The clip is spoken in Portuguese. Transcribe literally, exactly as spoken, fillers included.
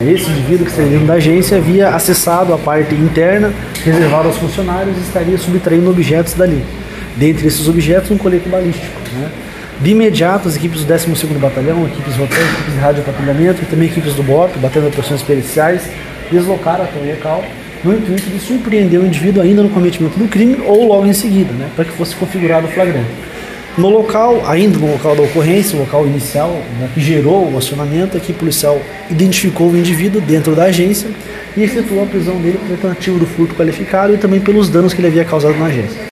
Esse indivíduo que estaria dentro da agência havia acessado a parte interna reservada aos funcionários e estaria subtraindo objetos dali. Dentre esses objetos, um colete balístico. Né? De imediato, as equipes do décimo segundo Batalhão, equipes de roteiro, equipes de radiopatrulhamento e também equipes do B O P, batendo operações periciais, deslocaram até o local no intuito de surpreender o indivíduo ainda no cometimento do crime ou logo em seguida, né? Para que fosse configurado o flagrante. No local, ainda no local da ocorrência, o local inicial, né, que gerou o acionamento, a equipe policial identificou o indivíduo dentro da agência e efetuou a prisão dele por tentativa do furto qualificado e também pelos danos que ele havia causado na agência.